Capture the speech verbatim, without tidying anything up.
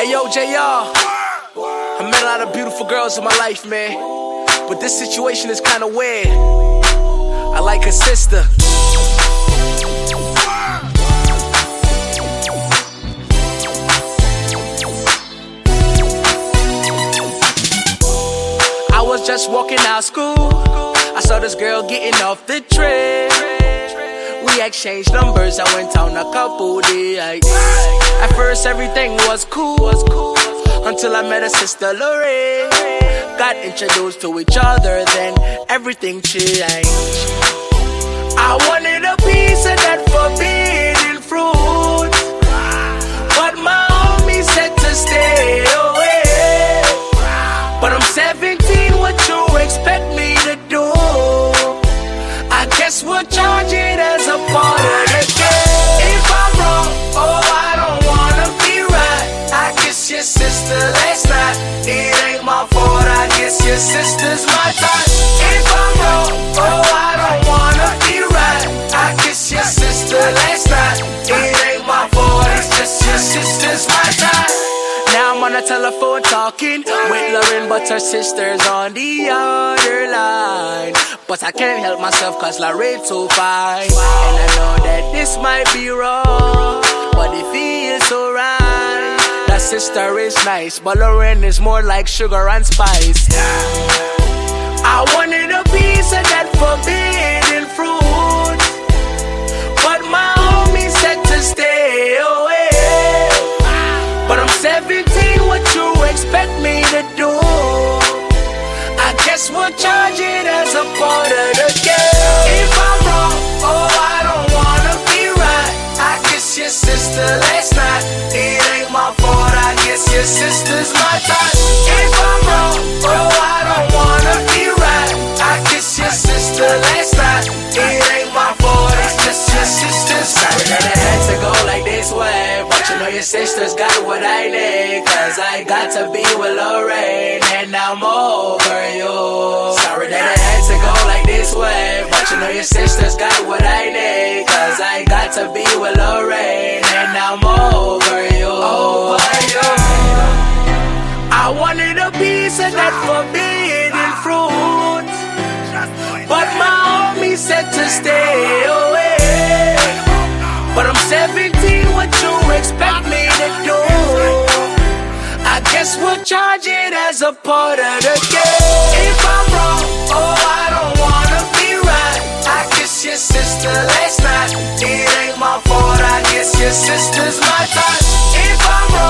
Hey yo, J R, I met a lot of beautiful girls in my life, man, but this situation is kinda weird. I like her sister. I was just walking out school, I saw this girl getting off the train. We exchanged numbers, I went on a couple days. At first everything was cool, until I met her sister Lorraine. Got introduced to each other, then everything changed. I wanted a piece of that forbidden fruit, but my homie said to stay away. But I'm seventeen, what you expect me to do? I guess we'll charge it as a part of the game. If I'm wrong, oh I don't wanna be right. I guess your sister last night, it ain't my fault. I guess your sister's my type. If I'm wrong, oh I don't wanna be right. I guess your sister last night, it ain't my fault. It's just your sister's my type. Now I'm on the telephone talking with Lauren, but her sister's on the other line. But I can't help myself cause Lorraine's so fine. And I know that this might be wrong, but it feels so right. That sister is nice, but Lorraine is more like sugar and spice. I wanted a piece of that forbidden fruit, but my homie said to stay away. But I'm seventeen, what you expect me to do? I guess we'll charge it as a part of the game. If I'm wrong, oh I don't wanna be right. I guess your sister last night, it ain't my fault. I guess your sister's my type. If I'm wrong, oh I don't wanna be right. I guess your sister last night, it ain't my fault. It's just your sister's type. Sorry that it had to go like this way, but you know your sister's got what I need. Cause I got to be with Lorraine, and I'm over you. Sorry that it had to go like this way, but you know your sister's got what I need. Cause I got to be with Lorraine, and I'm over you. Over you. I wanted a piece of that forbidden fruit, but my homie said to stay away. But I'm seventeen, what you expect me to do? I guess we'll charge it as a part of the game. If I'm wrong, oh I don't wanna be right. I guess your sister last night, it ain't my fault. I guess your sister's my type. If I'm wrong,